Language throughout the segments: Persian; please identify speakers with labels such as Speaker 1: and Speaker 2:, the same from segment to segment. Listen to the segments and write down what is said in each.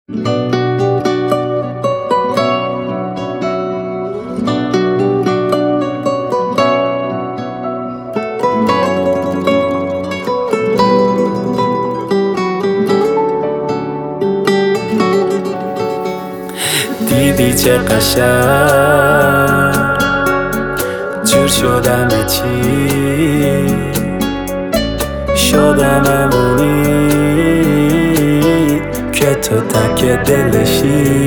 Speaker 1: دیدی چه قشنگ جور شدم چی شدم امونی که تو تک دلشی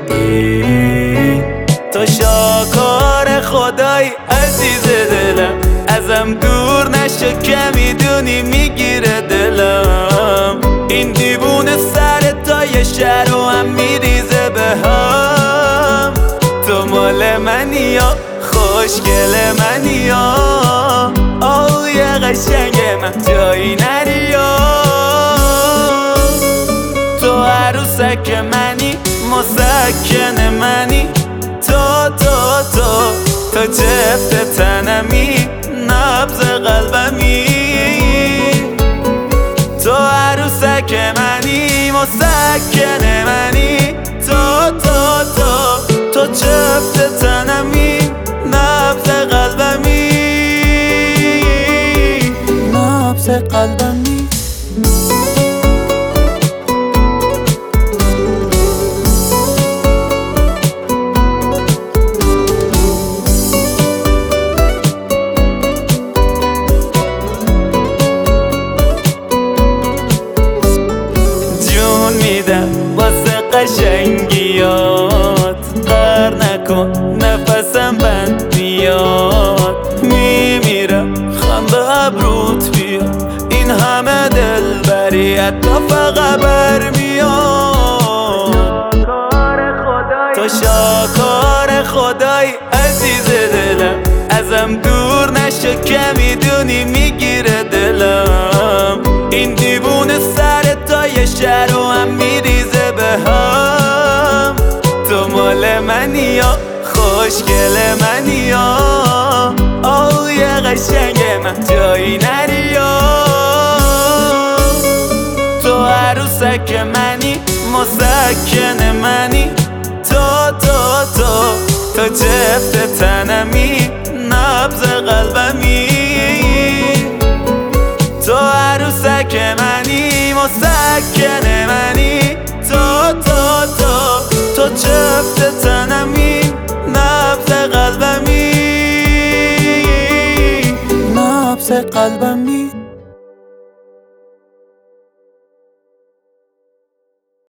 Speaker 1: تو شاکار خدای عزیز دلم ازم دور نشو که میدونی میگیره دلم این دیوونه سر تا یه شهر و هم میریزه به هم تو مال منی یا خوشگل منی یا آوی قشنگ من جایی نری یا تو عروسک منی مسکن منی تو جفت تنمی نبض قلبمی تو عروسک منی مسکن منی تو جفت تنمی نبض قلبمی نبض قلبمی واسه قشنگیات قهر نکن نفسم بند میاد میمیرم خنده ابروت بیا این همه دلبریت تا فقط برمیاد تو شاکار خدای عزیز دلم ازم دور نشو که میدونی میگیره دلم این دیوونه سر تا یه شهر و هم میریزه به هم تو مال منی یا خوشگل منی یا آوی قشنگ من جایی نری یا تو عروسک منی مسکن منی تو جفت تنمی نبض قلبمی تو عروسک منی مسکن منی تو جفت تنمی نبض قلبمی نبض قلبمی